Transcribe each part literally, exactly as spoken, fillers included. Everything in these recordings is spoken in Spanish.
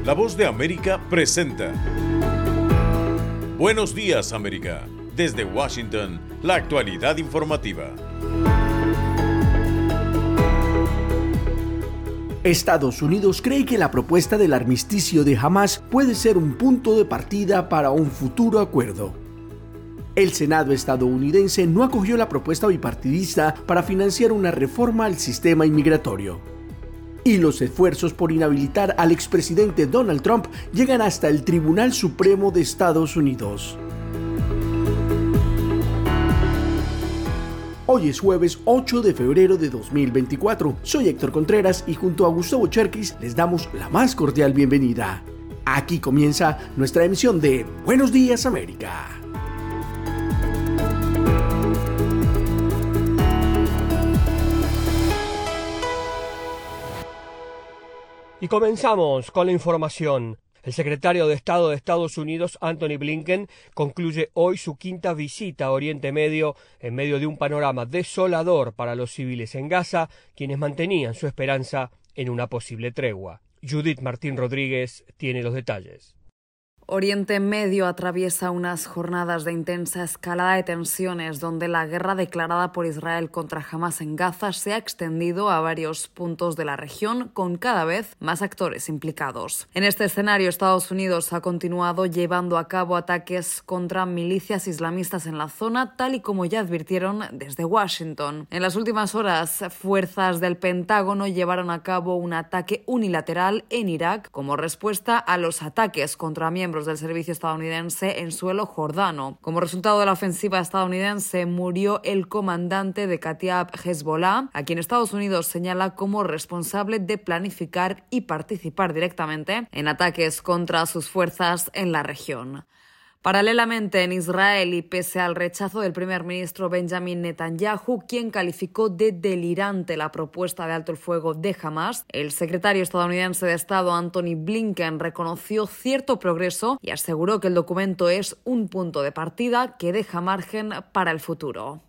La Voz de América presenta Buenos Días, América. Desde Washington, la actualidad informativa. Estados Unidos cree que la propuesta del armisticio de Hamás puede ser un punto de partida para un futuro acuerdo. El Senado estadounidense no acogió la propuesta bipartidista para financiar una reforma al sistema inmigratorio. Y los esfuerzos por inhabilitar al expresidente Donald Trump llegan hasta el Tribunal Supremo de Estados Unidos. Hoy es jueves ocho de febrero de dos mil veinticuatro. Soy Héctor Contreras y junto a Gustavo Cherkis les damos la más cordial bienvenida. Aquí comienza nuestra emisión de Buenos Días, América. Y comenzamos con la información. El secretario de Estado de Estados Unidos, Antony Blinken, concluye hoy su quinta visita a Oriente Medio en medio de un panorama desolador para los civiles en Gaza, quienes mantenían su esperanza en una posible tregua. Judith Martín Rodríguez tiene los detalles. Oriente Medio atraviesa unas jornadas de intensa escalada de tensiones donde la guerra declarada por Israel contra Hamás en Gaza se ha extendido a varios puntos de la región con cada vez más actores implicados. En este escenario, Estados Unidos ha continuado llevando a cabo ataques contra milicias islamistas en la zona, tal y como ya advirtieron desde Washington. En las últimas horas, fuerzas del Pentágono llevaron a cabo un ataque unilateral en Irak como respuesta a los ataques contra miembros del servicio estadounidense en suelo jordano. Como resultado de la ofensiva estadounidense, murió el comandante de Katiab Hezbollah, a quien Estados Unidos señala como responsable de planificar y participar directamente en ataques contra sus fuerzas en la región. Paralelamente, en Israel, y pese al rechazo del primer ministro Benjamin Netanyahu, quien calificó de delirante la propuesta de alto el fuego de Hamás, el secretario estadounidense de Estado Antony Blinken reconoció cierto progreso y aseguró que el documento es un punto de partida que deja margen para el futuro.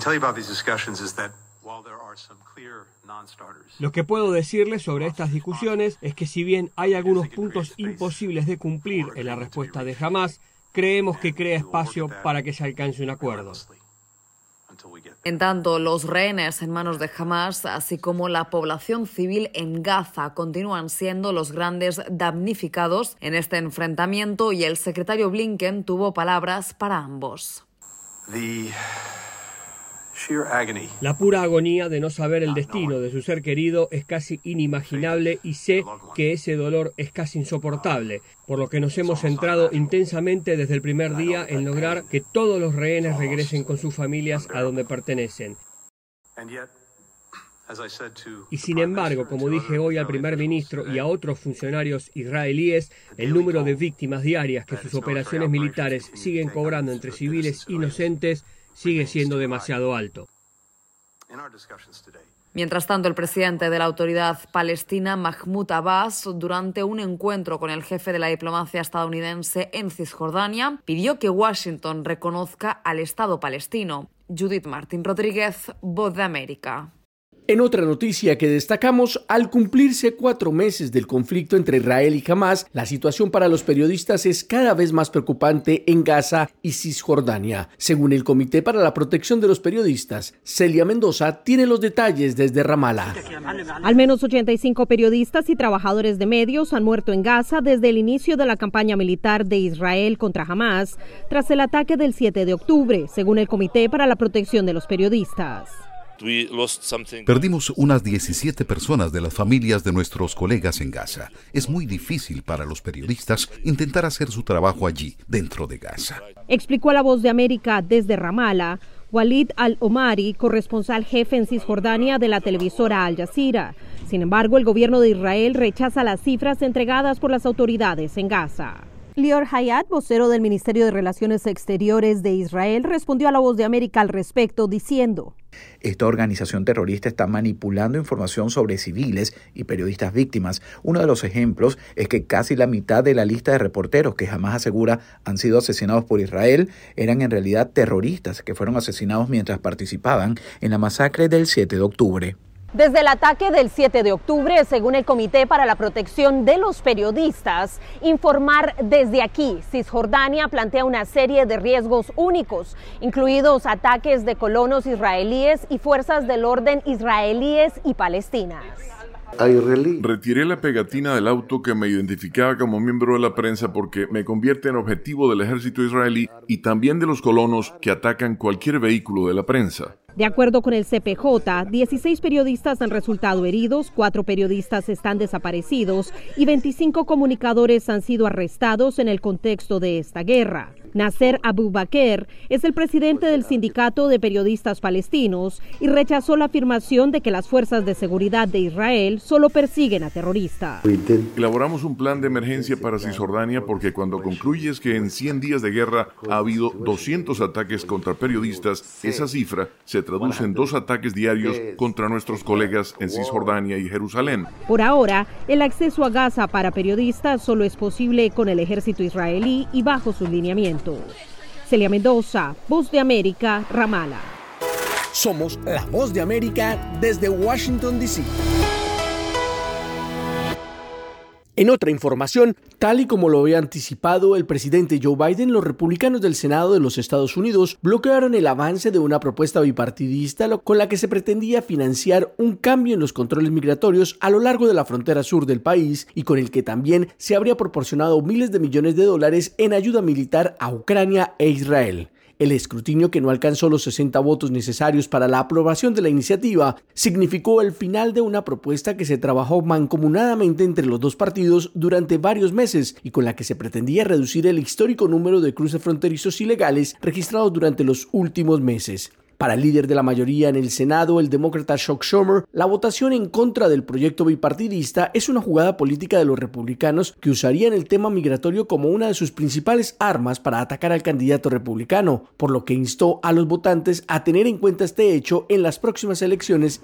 Lo que puedo decirles sobre estas discusiones es que si bien hay algunos puntos imposibles de cumplir en la respuesta de Hamás, creemos que crea espacio para que se alcance un acuerdo. En tanto, los rehenes en manos de Hamás, así como la población civil en Gaza, continúan siendo los grandes damnificados en este enfrentamiento y el secretario Blinken tuvo palabras para ambos. The... La pura agonía de no saber el destino de su ser querido es casi inimaginable y sé que ese dolor es casi insoportable, por lo que nos hemos centrado intensamente desde el primer día en lograr que todos los rehenes regresen con sus familias a donde pertenecen. Y sin embargo, como dije hoy al primer ministro y a otros funcionarios israelíes, el número de víctimas diarias que sus operaciones militares siguen cobrando entre civiles inocentes sigue siendo demasiado alto. Mientras tanto, el presidente de la autoridad palestina, Mahmoud Abbas, durante un encuentro con el jefe de la diplomacia estadounidense en Cisjordania, pidió que Washington reconozca al Estado palestino. Judith Martín Rodríguez, Voz de América. En otra noticia que destacamos, al cumplirse cuatro meses del conflicto entre Israel y Hamás, la situación para los periodistas es cada vez más preocupante en Gaza y Cisjordania. Según el Comité para la Protección de los Periodistas, Celia Mendoza tiene los detalles desde Ramallah. Al menos ochenta y cinco periodistas y trabajadores de medios han muerto en Gaza desde el inicio de la campaña militar de Israel contra Hamás, tras el ataque del siete de octubre, según el Comité para la Protección de los Periodistas. Perdimos unas diecisiete personas de las familias de nuestros colegas en Gaza. Es muy difícil para los periodistas intentar hacer su trabajo allí, dentro de Gaza. Explicó a La Voz de América desde Ramallah Walid Al-Omari, corresponsal jefe en Cisjordania de la televisora Al Jazeera. Sin embargo, el gobierno de Israel rechaza las cifras entregadas por las autoridades en Gaza. Lior Hayat, vocero del Ministerio de Relaciones Exteriores de Israel, respondió a La Voz de América al respecto diciendo: Esta organización terrorista está manipulando información sobre civiles y periodistas víctimas. Uno de los ejemplos es que casi la mitad de la lista de reporteros que Hamás asegura han sido asesinados por Israel eran en realidad terroristas que fueron asesinados mientras participaban en la masacre del siete de octubre. Desde el ataque del siete de octubre, según el Comité para la Protección de los Periodistas, informar desde aquí, Cisjordania plantea una serie de riesgos únicos, incluidos ataques de colonos israelíes y fuerzas del orden israelíes y palestinas. Retiré la pegatina del auto que me identificaba como miembro de la prensa porque me convierte en objetivo del ejército israelí y también de los colonos que atacan cualquier vehículo de la prensa. De acuerdo con el C P J, dieciséis periodistas han resultado heridos, cuatro periodistas están desaparecidos y veinticinco comunicadores han sido arrestados en el contexto de esta guerra. Nasser Abu Bakr es el presidente del Sindicato de Periodistas Palestinos y rechazó la afirmación de que las fuerzas de seguridad de Israel solo persiguen a terroristas. Elaboramos un plan de emergencia para Cisjordania porque cuando concluyes que en cien días de guerra ha habido doscientos ataques contra periodistas, esa cifra se traduce en dos ataques diarios contra nuestros colegas en Cisjordania y Jerusalén. Por ahora, el acceso a Gaza para periodistas solo es posible con el ejército israelí y bajo sus lineamientos. Celia Mendoza, Voz de América, Ramala. Somos la Voz de América desde Washington, D C En otra información, tal y como lo había anticipado el presidente Joe Biden, los republicanos del Senado de los Estados Unidos bloquearon el avance de una propuesta bipartidista con la que se pretendía financiar un cambio en los controles migratorios a lo largo de la frontera sur del país y con el que también se habría proporcionado miles de millones de dólares en ayuda militar a Ucrania e Israel. El escrutinio, que no alcanzó los sesenta votos necesarios para la aprobación de la iniciativa, significó el final de una propuesta que se trabajó mancomunadamente entre los dos partidos durante varios meses y con la que se pretendía reducir el histórico número de cruces fronterizos ilegales registrados durante los últimos meses. Para el líder de la mayoría en el Senado, el demócrata Chuck Schumer, la votación en contra del proyecto bipartidista es una jugada política de los republicanos que usarían el tema migratorio como una de sus principales armas para atacar al candidato republicano, por lo que instó a los votantes a tener en cuenta este hecho en las próximas elecciones.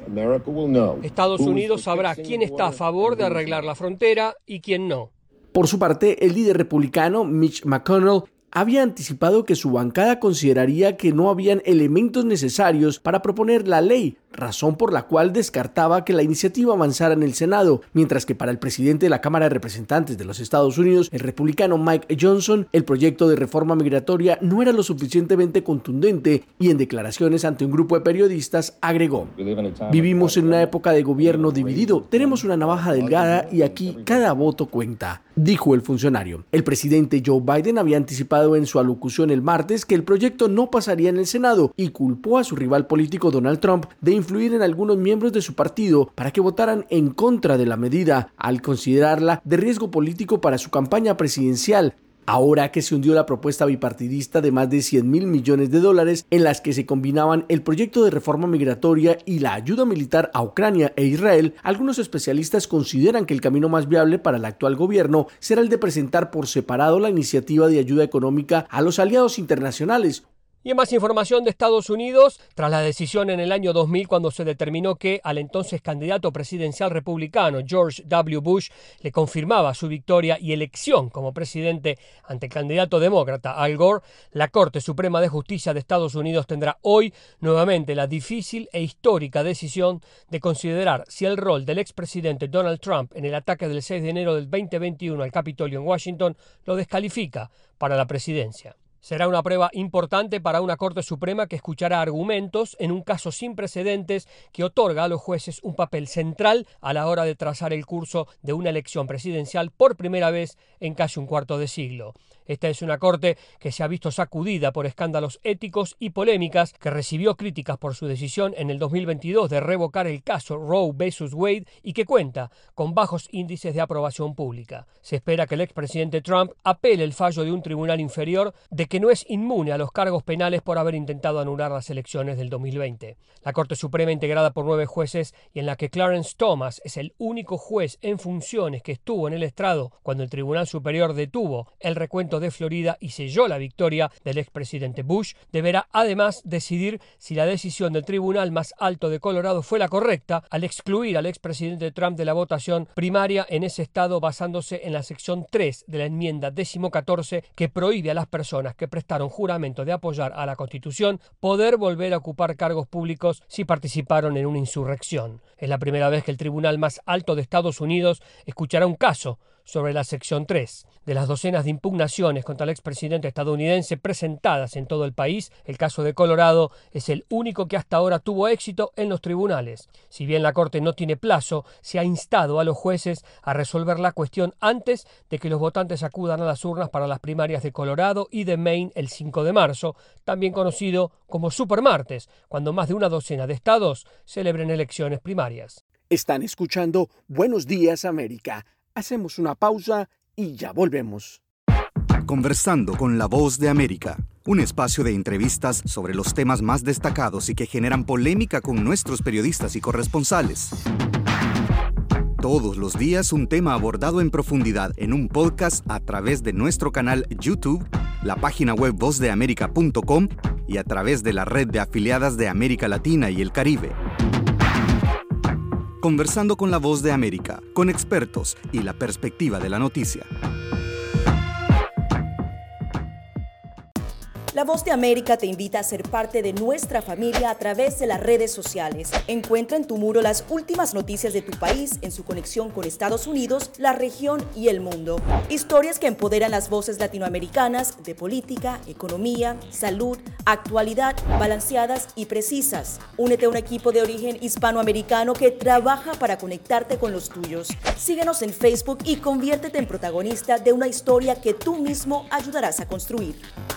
Estados Unidos sabrá quién está a favor de arreglar la frontera y quién no. Por su parte, el líder republicano Mitch McConnell había anticipado que su bancada consideraría que no habían elementos necesarios para proponer la ley, razón por la cual descartaba que la iniciativa avanzara en el Senado, mientras que para el presidente de la Cámara de Representantes de los Estados Unidos, el republicano Mike Johnson, el proyecto de reforma migratoria no era lo suficientemente contundente y en declaraciones ante un grupo de periodistas agregó: "Vivimos en una época de gobierno dividido, tenemos una navaja delgada y aquí cada voto cuenta", dijo el funcionario. El presidente Joe Biden había anticipado en su alocución el martes que el proyecto no pasaría en el Senado y culpó a su rival político Donald Trump de influir en algunos miembros de su partido para que votaran en contra de la medida, al considerarla de riesgo político para su campaña presidencial. Ahora que se hundió la propuesta bipartidista de más de cien mil millones de dólares en las que se combinaban el proyecto de reforma migratoria y la ayuda militar a Ucrania e Israel, algunos especialistas consideran que el camino más viable para el actual gobierno será el de presentar por separado la iniciativa de ayuda económica a los aliados internacionales. Y en más información de Estados Unidos, tras la decisión en el año dos mil cuando se determinó que al entonces candidato presidencial republicano George W. Bush le confirmaba su victoria y elección como presidente ante el candidato demócrata Al Gore, la Corte Suprema de Justicia de Estados Unidos tendrá hoy nuevamente la difícil e histórica decisión de considerar si el rol del expresidente Donald Trump en el ataque del seis de enero del veinte veintiuno al Capitolio en Washington lo descalifica para la presidencia. Será una prueba importante para una Corte Suprema que escuchará argumentos en un caso sin precedentes que otorga a los jueces un papel central a la hora de trazar el curso de una elección presidencial por primera vez en casi un cuarto de siglo. Esta es una corte que se ha visto sacudida por escándalos éticos y polémicas, que recibió críticas por su decisión en el dos mil veintidós de revocar el caso Roe versus Wade y que cuenta con bajos índices de aprobación pública. Se espera que el expresidente Trump apele el fallo de un tribunal inferior de que no es inmune a los cargos penales por haber intentado anular las elecciones del dos mil veinte. La Corte Suprema, integrada por nueve jueces y en la que Clarence Thomas es el único juez en funciones que estuvo en el estrado cuando el Tribunal Superior detuvo el recuento de Florida y selló la victoria del expresidente Bush, deberá además decidir si la decisión del tribunal más alto de Colorado fue la correcta al excluir al expresidente Trump de la votación primaria en ese estado basándose en la sección tres de la enmienda décimo catorce que prohíbe a las personas que prestaron juramento de apoyar a la Constitución poder volver a ocupar cargos públicos si participaron en una insurrección. Es la primera vez que el tribunal más alto de Estados Unidos escuchará un caso sobre la sección tres. De las docenas de impugnaciones contra el expresidente estadounidense presentadas en todo el país, el caso de Colorado es el único que hasta ahora tuvo éxito en los tribunales. Si bien la Corte no tiene plazo, se ha instado a los jueces a resolver la cuestión antes de que los votantes acudan a las urnas para las primarias de Colorado y de Maine el cinco de marzo, también conocido como Supermartes, cuando más de una docena de estados celebren elecciones primarias. Están escuchando Buenos Días América. Hacemos una pausa y ya volvemos. Conversando con la Voz de América, un espacio de entrevistas sobre los temas más destacados y que generan polémica con nuestros periodistas y corresponsales. Todos los días un tema abordado en profundidad en un podcast a través de nuestro canal YouTube, la página web voz de américa punto com y a través de la red de afiliadas de América Latina y el Caribe. Conversando con la Voz de América, con expertos y la perspectiva de la noticia. La Voz de América te invita a ser parte de nuestra familia a través de las redes sociales. Encuentra en tu muro las últimas noticias de tu país en su conexión con Estados Unidos, la región y el mundo. Historias que empoderan las voces latinoamericanas de política, economía, salud, actualidad, balanceadas y precisas. Únete a un equipo de origen hispanoamericano que trabaja para conectarte con los tuyos. Síguenos en Facebook y conviértete en protagonista de una historia que tú mismo ayudarás a construir.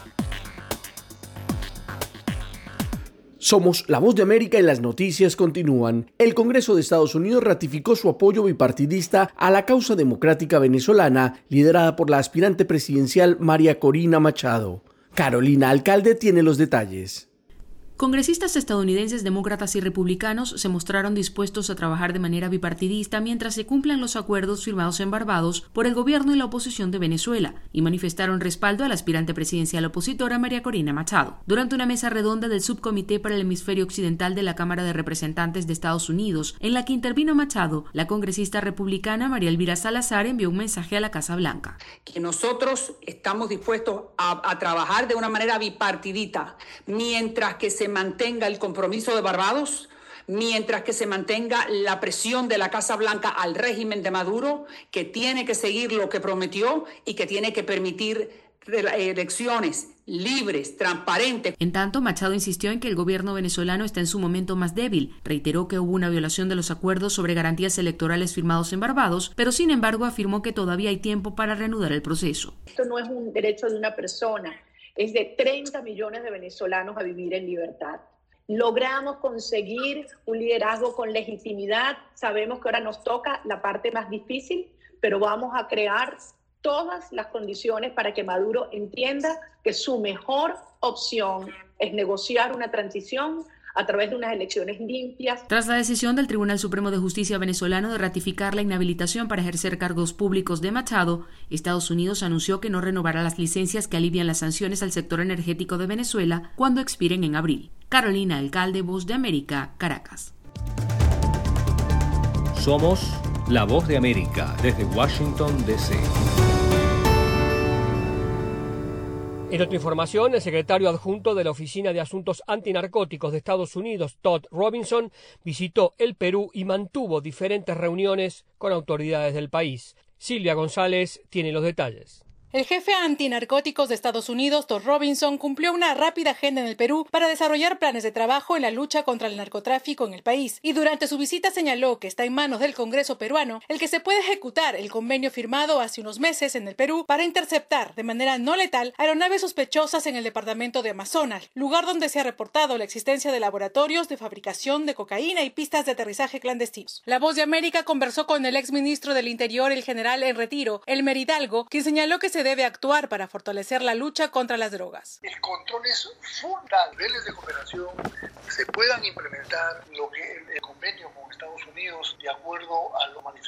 Somos La Voz de América y las noticias continúan. El Congreso de Estados Unidos ratificó su apoyo bipartidista a la causa democrática venezolana, liderada por la aspirante presidencial María Corina Machado. Carolina Alcalde tiene los detalles. Congresistas estadounidenses, demócratas y republicanos se mostraron dispuestos a trabajar de manera bipartidista mientras se cumplan los acuerdos firmados en Barbados por el gobierno y la oposición de Venezuela y manifestaron respaldo a la aspirante presidencial opositora María Corina Machado. Durante una mesa redonda del Subcomité para el Hemisferio Occidental de la Cámara de Representantes de Estados Unidos, en la que intervino Machado, la congresista republicana María Elvira Salazar envió un mensaje a la Casa Blanca. Que nosotros estamos dispuestos a, a trabajar de una manera bipartidista mientras que se mantenga el compromiso de Barbados, mientras que se mantenga la presión de la Casa Blanca al régimen de Maduro, que tiene que seguir lo que prometió y que tiene que permitir elecciones libres, transparentes. En tanto, Machado insistió en que el gobierno venezolano está en su momento más débil. Reiteró que hubo una violación de los acuerdos sobre garantías electorales firmados en Barbados, pero sin embargo afirmó que todavía hay tiempo para reanudar el proceso. Esto no es un derecho de una persona. Es de treinta millones de venezolanos a vivir en libertad. Logramos conseguir un liderazgo con legitimidad. Sabemos que ahora nos toca la parte más difícil, pero vamos a crear todas las condiciones para que Maduro entienda que su mejor opción es negociar una transición a través de unas elecciones limpias. Tras la decisión del Tribunal Supremo de Justicia venezolano de ratificar la inhabilitación para ejercer cargos públicos de Machado, Estados Unidos anunció que no renovará las licencias que alivian las sanciones al sector energético de Venezuela cuando expiren en abril. Carolina Alcalde, Voz de América, Caracas. Somos La Voz de América desde Washington, D C En otra información, el secretario adjunto de la Oficina de Asuntos Antinarcóticos de Estados Unidos, Todd Robinson, visitó el Perú y mantuvo diferentes reuniones con autoridades del país. Silvia González tiene los detalles. El jefe antinarcóticos de Estados Unidos, Todd Robinson, cumplió una rápida agenda en el Perú para desarrollar planes de trabajo en la lucha contra el narcotráfico en el país, y durante su visita señaló que está en manos del Congreso peruano el que se puede ejecutar el convenio firmado hace unos meses en el Perú para interceptar de manera no letal aeronaves sospechosas en el departamento de Amazonas, lugar donde se ha reportado la existencia de laboratorios de fabricación de cocaína y pistas de aterrizaje clandestinos. La Voz de América conversó con el exministro del Interior, el general en retiro, Elmer Hidalgo, quien señaló que se debe actuar para fortalecer la lucha contra las drogas. El control es fundamental. Niveles de cooperación se puedan implementar lo que el convenio con Estados Unidos, de acuerdo a lo manifestado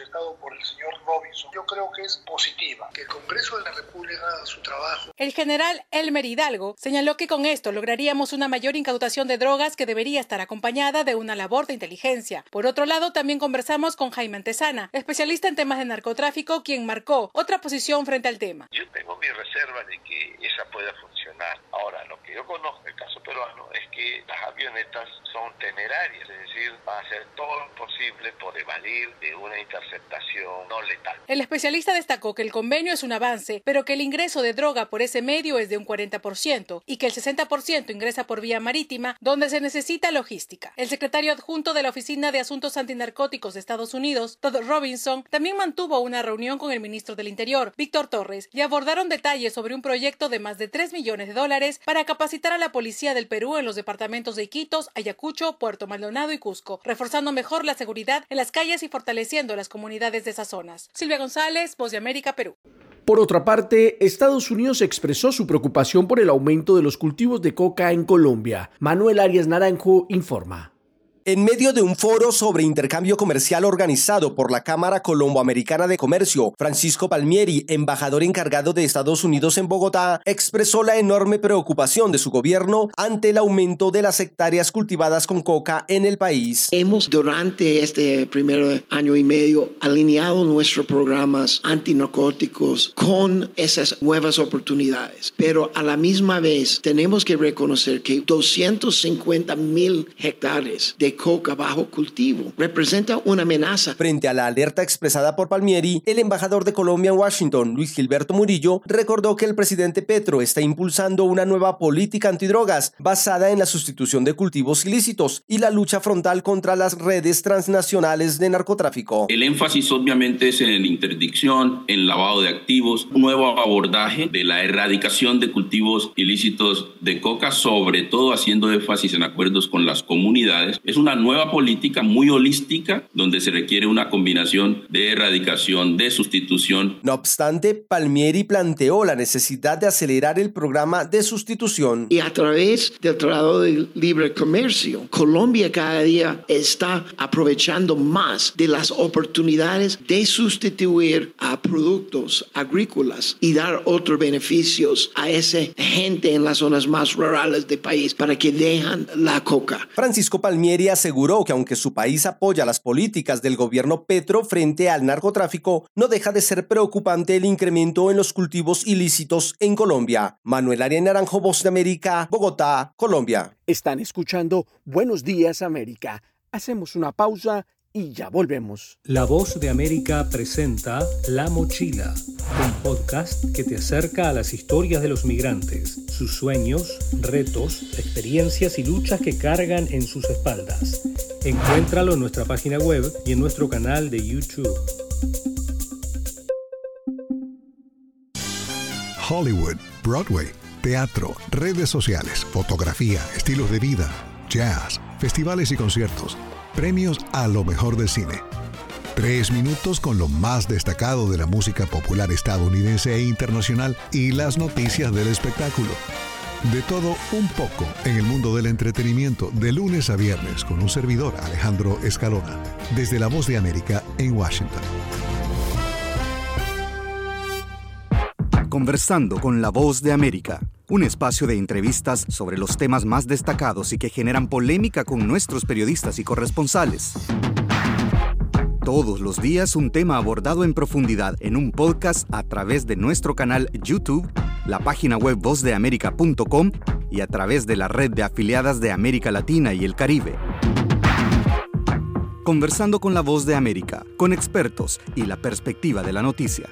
proyectado por el señor Robinson, yo creo que es positiva, que el Congreso de la República haga su trabajo. El general Elmer Hidalgo señaló que con esto lograríamos una mayor incautación de drogas que debería estar acompañada de una labor de inteligencia. Por otro lado, también conversamos con Jaime Antesana, especialista en temas de narcotráfico, quien marcó otra posición frente al tema. Yo tengo mi reserva de que esa pueda funcionar. Ahora, lo que yo conozco del caso peruano es que las avionetas son temerarias, es decir, van a hacer todo lo posible por evadir de una interceptación no letal. El especialista destacó que el convenio es un avance, pero que el ingreso de droga por ese medio es de un cuarenta por ciento y que el sesenta por ciento ingresa por vía marítima, donde se necesita logística. El secretario adjunto de la Oficina de Asuntos Antinarcóticos de Estados Unidos, Todd Robinson, también mantuvo una reunión con el ministro del Interior, Víctor Torres, y abordaron detalles sobre un proyecto de más de tres millones de dólares para capacitar a la policía del Perú en los departamentos de Iquitos, Ayacucho, Puerto Maldonado y Cusco, reforzando mejor la seguridad en las calles y fortaleciendo las comunidades de esas zonas. Silvia González, Voz de América, Perú. Por otra parte, Estados Unidos expresó su preocupación por el aumento de los cultivos de coca en Colombia. Manuel Arias Naranjo informa. En medio de un foro sobre intercambio comercial organizado por la Cámara Colombo-Americana de Comercio, Francisco Palmieri, embajador encargado de Estados Unidos en Bogotá, expresó la enorme preocupación de su gobierno ante el aumento de las hectáreas cultivadas con coca en el país. Hemos durante este primer año y medio alineado nuestros programas antinarcóticos con esas nuevas oportunidades, pero a la misma vez tenemos que reconocer que doscientos cincuenta mil hectáreas de coca bajo cultivo representa una amenaza. Frente a la alerta expresada por Palmieri, el embajador de Colombia en Washington, Luis Gilberto Murillo, recordó que el presidente Petro está impulsando una nueva política antidrogas basada en la sustitución de cultivos ilícitos y la lucha frontal contra las redes transnacionales de narcotráfico. El énfasis obviamente es en interdicción, en lavado de activos, un nuevo abordaje de la erradicación de cultivos ilícitos de coca, sobre todo haciendo énfasis en acuerdos con las comunidades. Es una nueva política muy holística donde se requiere una combinación de erradicación, de sustitución. No obstante, Palmieri planteó la necesidad de acelerar el programa de sustitución. Y a través del Tratado de Libre Comercio, Colombia cada día está aprovechando más de las oportunidades de sustituir a productos agrícolas y dar otros beneficios a esa gente en las zonas más rurales del país para que dejan la coca. Francisco Palmieri aseguró que aunque su país apoya las políticas del gobierno Petro frente al narcotráfico, no deja de ser preocupante el incremento en los cultivos ilícitos en Colombia. Manuel Arias Naranjo, Voz de América, Bogotá, Colombia. Están escuchando Buenos Días América. Hacemos una pausa y ya volvemos. La Voz de América presenta La Mochila, un podcast que te acerca a las historias de los migrantes, sus sueños, retos, experiencias y luchas que cargan en sus espaldas. Encuéntralo en nuestra página web y en nuestro canal de YouTube. Hollywood, Broadway, teatro, redes sociales, fotografía, estilos de vida, jazz, festivales y conciertos. Premios a lo mejor del cine. Tres minutos con lo más destacado de la música popular estadounidense e internacional y las noticias del espectáculo. De todo un poco en el mundo del entretenimiento de lunes a viernes con un servidor, Alejandro Escalona, desde La Voz de América en Washington. Conversando con La Voz de América, un espacio de entrevistas sobre los temas más destacados y que generan polémica con nuestros periodistas y corresponsales. Todos los días un tema abordado en profundidad en un podcast a través de nuestro canal YouTube, la página web voz de américa punto com y a través de la red de afiliadas de América Latina y el Caribe. Conversando con La Voz de América, con expertos y la perspectiva de la noticia.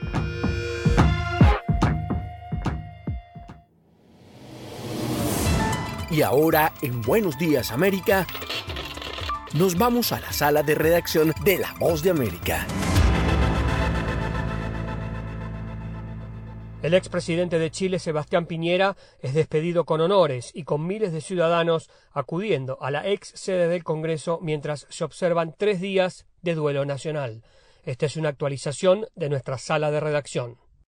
Y ahora, en Buenos Días América, nos vamos a la sala de redacción de La Voz de América. El expresidente de Chile, Sebastián Piñera, es despedido con honores y con miles de ciudadanos acudiendo a la ex sede del Congreso mientras se observan tres días de duelo nacional. Esta es una actualización de nuestra sala de redacción.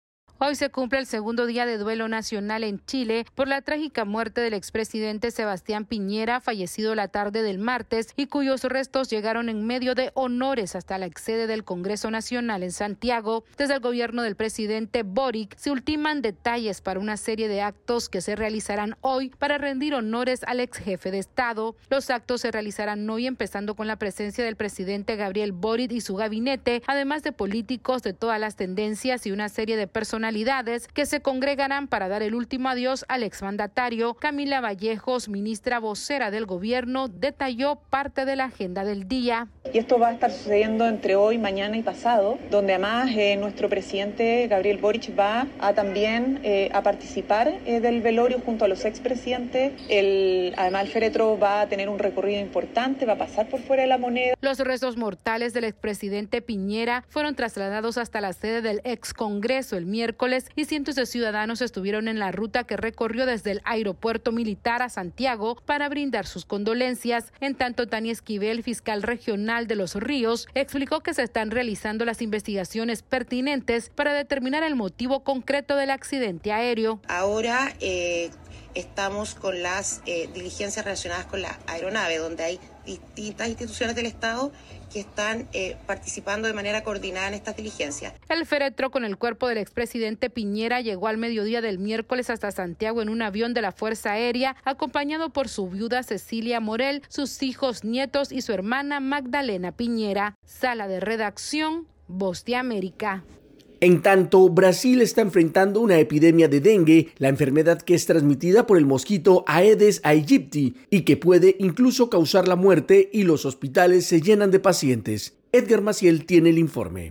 Hoy se cumple el segundo día de duelo nacional en Chile por la trágica muerte del expresidente Sebastián Piñera, fallecido la tarde del martes y cuyos restos llegaron en medio de honores hasta la sede del Congreso Nacional en Santiago. Desde el gobierno del presidente Boric se ultiman detalles para una serie de actos que se realizarán hoy para rendir honores al ex jefe de Estado. Los actos se realizarán hoy empezando con la presencia del presidente Gabriel Boric y su gabinete, además de políticos de todas las tendencias y una serie de personalidades que se congregarán para dar el último adiós al exmandatario. Camila Vallejos, ministra vocera del gobierno, detalló parte de la agenda del día. Y esto va a estar sucediendo entre hoy, mañana y pasado, donde además eh, nuestro presidente Gabriel Boric va a también eh, a participar eh, del velorio junto a los expresidentes. El, además el féretro va a tener un recorrido importante, va a pasar por fuera de la Moneda. Los restos mortales del expresidente Piñera fueron trasladados hasta la sede del ex Congreso el miércoles y cientos de ciudadanos estuvieron en la ruta que recorrió desde el aeropuerto militar a Santiago para brindar sus condolencias. En tanto, Tania Esquivel, fiscal regional de Los Ríos, explicó que se están realizando las investigaciones pertinentes para determinar el motivo concreto del accidente aéreo. Ahora eh, estamos con las eh, diligencias relacionadas con la aeronave, donde hay distintas instituciones del Estado que están eh, participando de manera coordinada en estas diligencias. El féretro con el cuerpo del expresidente Piñera llegó al mediodía del miércoles hasta Santiago en un avión de la Fuerza Aérea, acompañado por su viuda Cecilia Morel, sus hijos, nietos y su hermana Magdalena Piñera. Sala de redacción, Voz de América. En tanto, Brasil está enfrentando una epidemia de dengue, la enfermedad que es transmitida por el mosquito Aedes aegypti y que puede incluso causar la muerte, y los hospitales se llenan de pacientes. Edgar Maciel tiene el informe.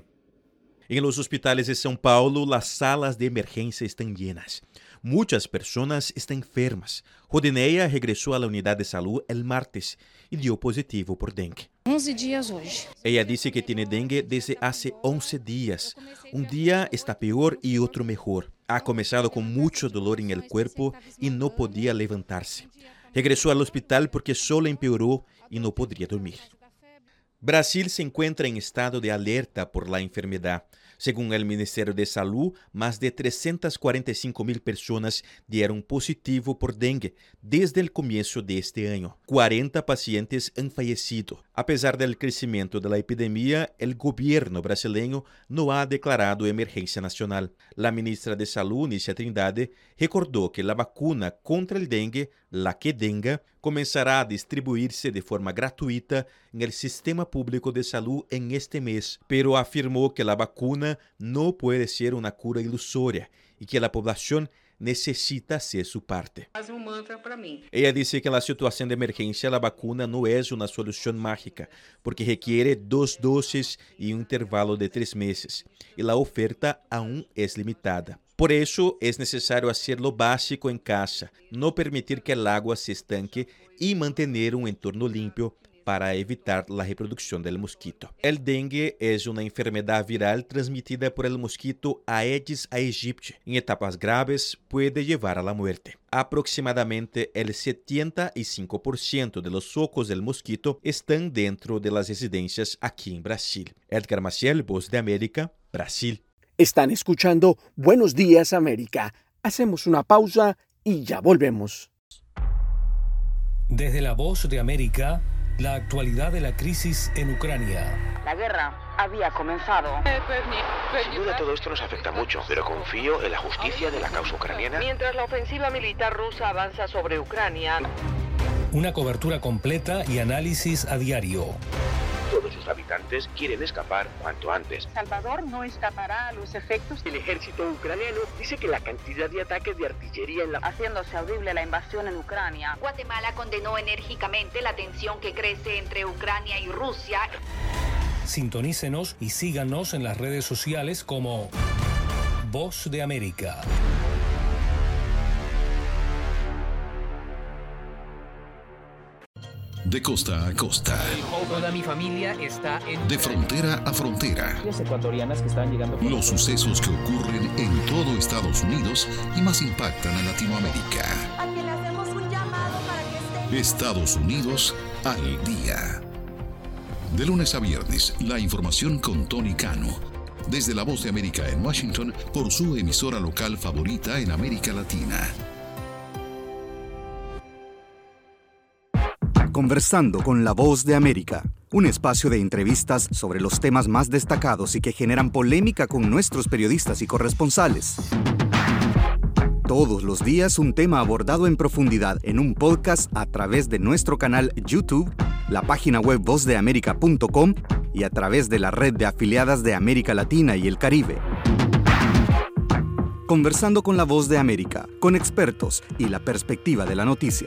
En los hospitales de São Paulo, las salas de emergencia están llenas. Muchas personas están enfermas. Rodineia regresó a la unidad de salud el martes y dio positivo por dengue. once días hoy. Ella dice que tiene dengue desde hace once días. Un día está peor y otro mejor. Ha comenzado con mucho dolor en el cuerpo y no podía levantarse. Regresó al hospital porque solo empeoró y no podría dormir. Brasil se encuentra en estado de alerta por la enfermedad. Según el Ministerio de Salud, más de trescientas cuarenta y cinco mil personas dieron positivo por dengue desde el comienzo de este año. cuarenta pacientes han fallecido. A pesar del crecimiento de la epidemia, el gobierno brasileño no ha declarado emergencia nacional. La ministra de Salud, Nícia Trindade, recordó que la vacuna contra el dengue, la Qdenga, comenzará a distribuirse de forma gratuita en el sistema público de salud en este mes, pero afirmó que la vacuna no puede ser una cura ilusoria y que la población necesita hacer su parte. Ella dice que en la situación de emergencia la vacuna no es una solución mágica, porque requiere dos dosis y un intervalo de tres meses, y la oferta aún es limitada. Por eso es necesario hacer lo básico en casa, no permitir que el agua se estanque y mantener un entorno limpio para evitar la reproducción del mosquito. El dengue es una enfermedad viral transmitida por el mosquito Aedes aegypti. En etapas graves puede llevar a la muerte. Aproximadamente el setenta y cinco por ciento de los focos del mosquito están dentro de las residencias aquí en Brasil. Edgar Maciel, Voz de América, Brasil. Están escuchando Buenos Días América. Hacemos una pausa y ya volvemos. Desde la Voz de América, la actualidad de la crisis en Ucrania. La guerra había comenzado. Sin duda todo esto nos afecta mucho, pero confío en la justicia de la causa ucraniana. Mientras la ofensiva militar rusa avanza sobre Ucrania. Una cobertura completa y análisis a diario. Todos sus habitantes quieren escapar cuanto antes. Salvador no escapará a los efectos. El ejército ucraniano dice que la cantidad de ataques de artillería en la... haciéndose audible la invasión en Ucrania. Guatemala condenó enérgicamente la tensión que crece entre Ucrania y Rusia. Sintonícenos y síganos en las redes sociales como Voz de América. De costa a costa. Toda mi familia está en... De frontera a frontera. Ecuatorianas que están llegando... Los sucesos que ocurren en todo Estados Unidos y más impactan a Latinoamérica. A quien le hacemos un llamado para que estén... Estados Unidos al día. De lunes a viernes, la información con Tony Cano. desde La Voz de América en Washington por su emisora local favorita en América Latina. Conversando con La Voz de América, un espacio de entrevistas sobre los temas más destacados y que generan polémica con nuestros periodistas y corresponsales. Todos los días un tema abordado en profundidad en un podcast a través de nuestro canal YouTube, la página web voz de américa punto com y a través de la red de afiliadas de América Latina y el Caribe. Conversando con La Voz de América, con expertos y la perspectiva de la noticia.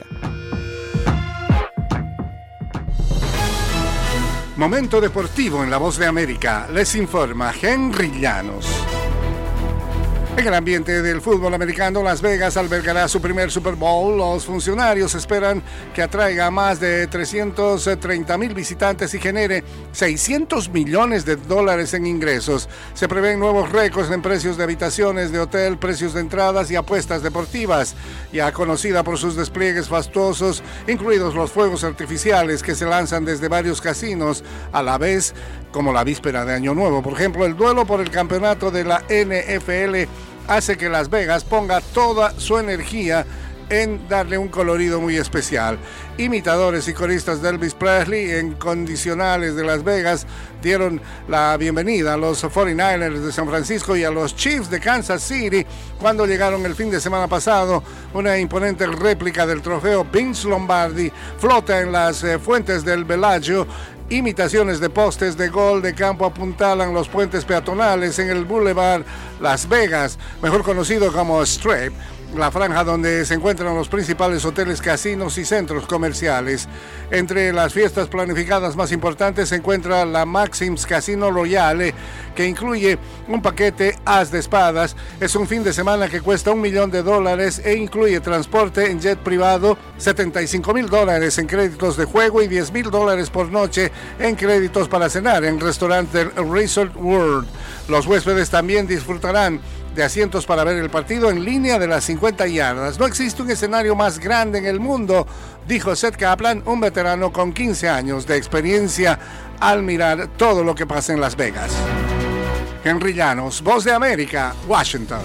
Momento deportivo en La Voz de América. Les informa Henry Llanos. En el ambiente del fútbol americano, Las Vegas albergará su primer Super Bowl. Los funcionarios esperan que atraiga a más de trescientos treinta mil visitantes y genere seiscientos millones de dólares en ingresos. Se prevén nuevos récords en precios de habitaciones de hotel, precios de entradas y apuestas deportivas. Ya conocida por sus despliegues fastuosos, incluidos los fuegos artificiales que se lanzan desde varios casinos a la vez, como la víspera de Año Nuevo. Por ejemplo, el duelo por el campeonato de la N F L hace que Las Vegas ponga toda su energía en darle un colorido muy especial. Imitadores y coristas de Elvis Presley en condicionales de Las Vegas dieron la bienvenida a los cuarenta y nueve ers de San Francisco y a los Chiefs de Kansas City cuando llegaron el fin de semana pasado. Una imponente réplica del trofeo Vince Lombardi flota en las eh, fuentes del Bellagio. Imitaciones de postes de gol de campo apuntalan los puentes peatonales en el Boulevard Las Vegas, mejor conocido como Strip, la franja donde se encuentran los principales hoteles, casinos y centros comerciales. Entre las fiestas planificadas más importantes se encuentra la Maxims Casino Royale, que incluye un paquete as de espadas. Es un fin de semana que cuesta un millón de dólares e incluye transporte en jet privado, setenta y cinco mil dólares en créditos de juego y diez mil dólares por noche en créditos para cenar en el restaurante Resort World. Los huéspedes también disfrutarán de asientos para ver el partido en línea de las cincuenta yardas. No existe un escenario más grande en el mundo, dijo Seth Kaplan, un veterano con quince años de experiencia al mirar todo lo que pasa en Las Vegas. Henry Llanos, Voz de América, Washington.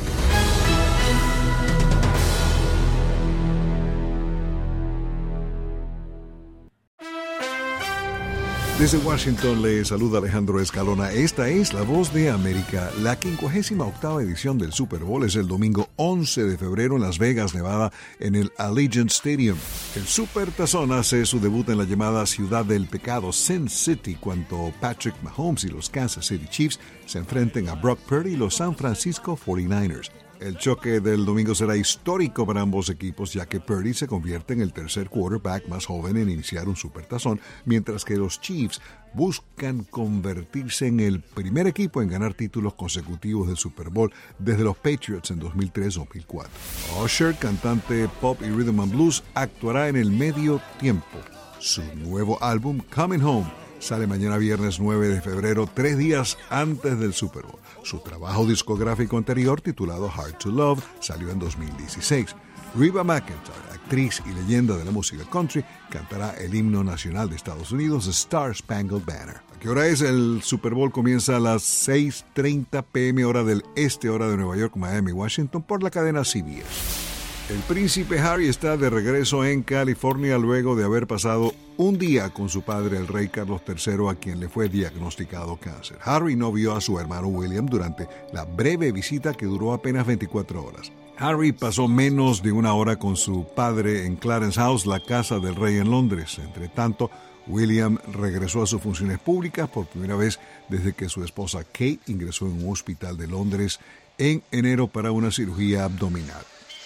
Desde Washington le saluda Alejandro Escalona. Esta es La Voz de América. La quincuagésima octava edición del Super Bowl es el domingo once de febrero en Las Vegas, Nevada, en el Allegiant Stadium. El Super Tazón hace su debut en la llamada Ciudad del Pecado, Sin City, cuando Patrick Mahomes y los Kansas City Chiefs se enfrenten a Brock Purdy y los San Francisco cuarenta y nueve ers. El choque del domingo será histórico para ambos equipos, ya que Purdy se convierte en el tercer quarterback más joven en iniciar un supertazón, mientras que los Chiefs buscan convertirse en el primer equipo en ganar títulos consecutivos del Super Bowl desde los Patriots en dos mil tres dos mil cuatro. Usher, cantante pop y rhythm and blues, actuará en el medio tiempo. Su nuevo álbum, Coming Home, sale mañana viernes nueve de febrero, tres días antes del Super Bowl. Su trabajo discográfico anterior, titulado Hard to Love, salió en dos mil dieciséis. Reba McEntire, actriz y leyenda de la música country, cantará el himno nacional de Estados Unidos, The Star Spangled Banner. ¿A qué hora es? El Super Bowl comienza a las seis treinta pe eme hora del este, hora de Nueva York, Miami, Washington, por la cadena C B S. El príncipe Harry está de regreso en California luego de haber pasado un día con su padre, el rey Carlos tercero, a quien le fue diagnosticado cáncer. Harry no vio a su hermano William durante la breve visita que duró apenas veinticuatro horas. Harry pasó menos de una hora con su padre en Clarence House, la casa del rey en Londres. Entre tanto, William regresó a sus funciones públicas por primera vez desde que su esposa Kate ingresó en un hospital de Londres en enero para una cirugía abdominal.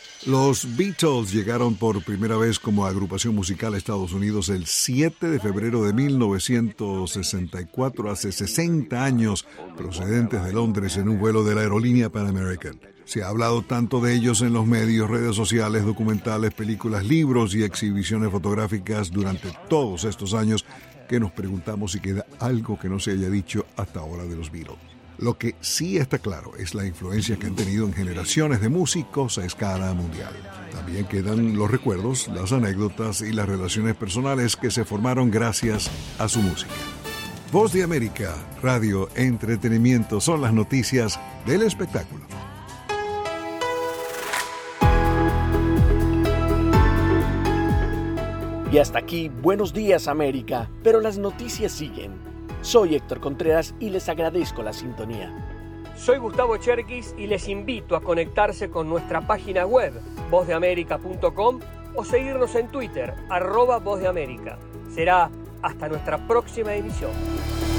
Los Beatles llegaron por primera vez como agrupación musical a Estados Unidos el siete de febrero de mil novecientos sesenta y cuatro, hace sesenta años, procedentes de Londres en un vuelo de la aerolínea Pan American. Se ha hablado tanto de ellos en los medios, redes sociales, documentales, películas, libros y exhibiciones fotográficas durante todos estos años que nos preguntamos si queda algo que no se haya dicho hasta ahora de los Beatles. Lo que sí está claro es la influencia que han tenido en generaciones de músicos a escala mundial. También quedan los recuerdos, las anécdotas y las relaciones personales que se formaron gracias a su música. Voz de América, radio, entretenimiento, son las noticias del espectáculo. Y hasta aquí, Buenos Días América, pero las noticias siguen. Soy Héctor Contreras y les agradezco la sintonía. Soy Gustavo Cherkis y les invito a conectarse con nuestra página web, voz de américa punto com, o seguirnos en Twitter, arroba Voz de América. Será hasta nuestra próxima emisión.